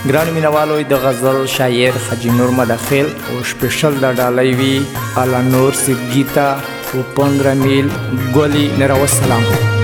ګرانو مینوالو د غزل شاعر حاجي نور مداخل او سپیشل د ډالۍ وی الا نور سید گیتا او 15 میل ګولي نرو السلام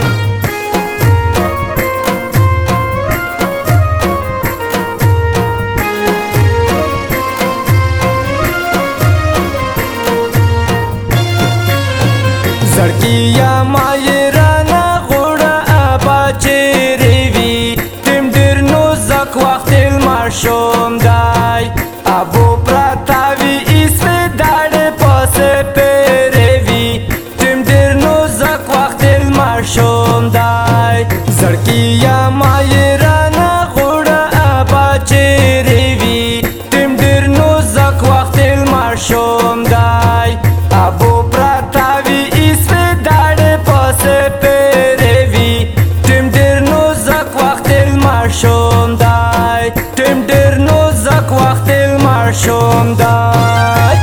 زړکیا مایرانا غوړه ابا چیرې تم ډیر نو زک وخت المرشوم دای ابو پرتاوی اسمه داړه پسه پیروي تم ډیر نو زک وخت المرشوم دای زړکیا مایرانا غوړه ابا چیرې تم ډیر نو زک وخت المرشوم دای ابو پرتاوی اسمه داړه پسه پیروي تم ډیر نو زک وخت المرشوم دای تم ډیر نو زک وخت المرشوم دای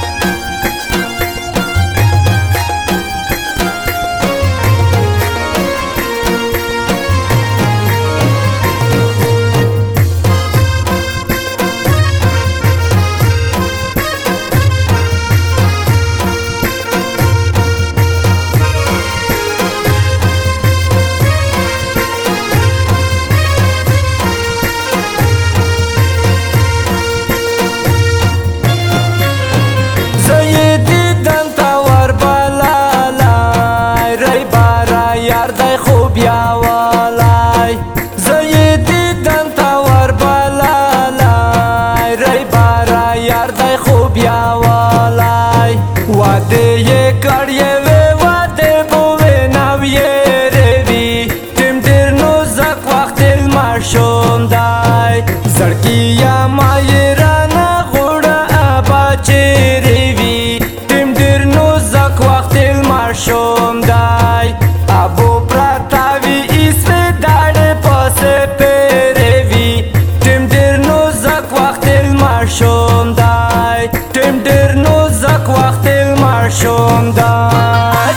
واده یې کړې وې واده بوې نو یې روي تم ډیر نو زک وخت المرشوم دای زړکیا مایرانا غوړه ابا چیرې تم ډیر نو زک وخت المرشوم دای ابو پرتاوی اسمه داړه پسه پیروي تم ډیر نو زک وخت المرشوم دای تم ډیر نو زک وخت المرشوم دای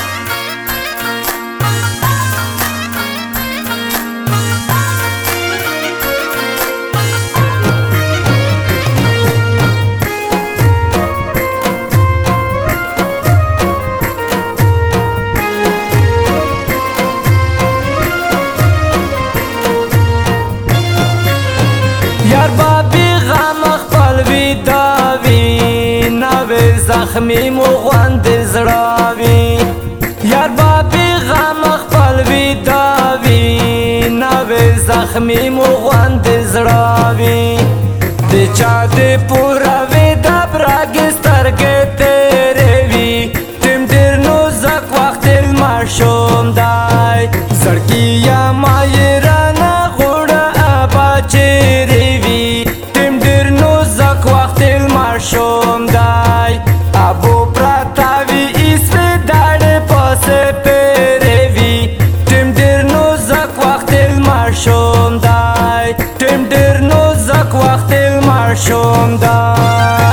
یار بابی غم خپل وی داوی نوې زخمی مو غوند زړاوی یار بابی غم خپل وی داوی نوې زخمی مو غوند زړاوی د چا دې پورا وی د برګسترګې تیرې وی تم ډیر نو زک وخت المرشوم دای زړکیا مایرانا غوړه ابا چیرې تم ډیر نو زک وخت المرشوم دای ابو پرتاوی اسمه داړه پسه پیروي تم ډیر نو زک وخت المرشوم دای تم ډیر نو زک وخت المرشوم دای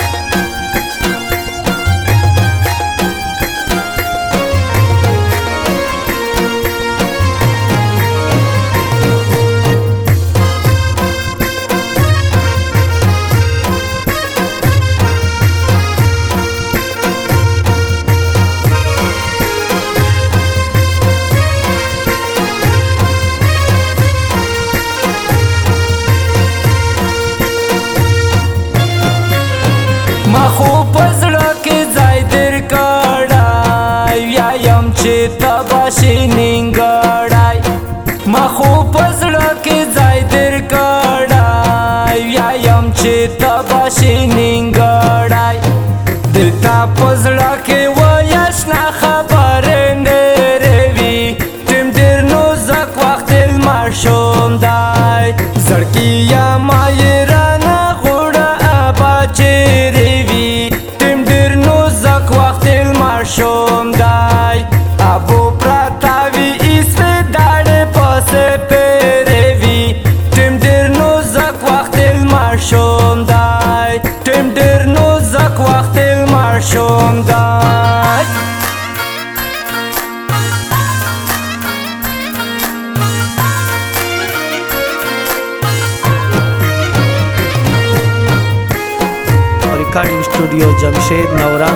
خو پزړه کې ځای در کړای ویایم چې تباشي نینګړای ما خو پزړه کې ځای در کړای ویایم چې تباشي نینګړای دتا پزړه کې وایشنا خبرې نه روي تم ډیر نو زک وخت المرشوم دای زړکیا مایرانا غوړه ابا چیرې مرشوم دای ابو پرتاوی اسمه داړه پسه پیروي تم ډیر نو زک وخت المرشوم دای تم ډیر نو زک وخت المرشوم دای recording studio Jamshed नवरा।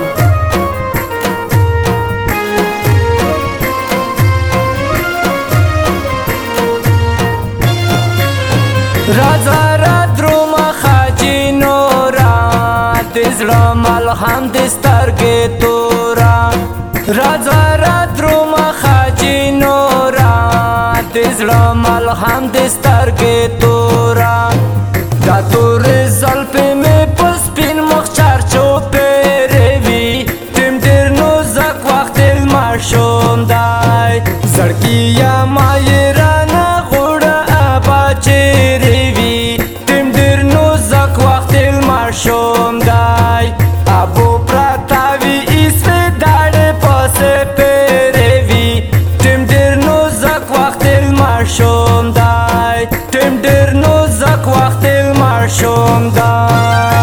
राजा रात्रुमा खाजी नोरा तिजला मलहम दिस्तर के तोरा। राजा रात्रुमा खाजी नोरा तिजला मलहम दिस्तर के तोरा। दा तोरे ज़ल्फे में पस्पिन मखचार चोपे रेवी तिम देर नोज़क वक्त الماشوم دای زړګیا مایرانه غوړه ابا چیرې تم ډیر نو زک وخت الماشوم دای ابو پراتاوی اسوی داړې پسې پیروي تم ډیر نو زک وخت الماشوم دای تم ډیر نو زک وخت الماشوم دای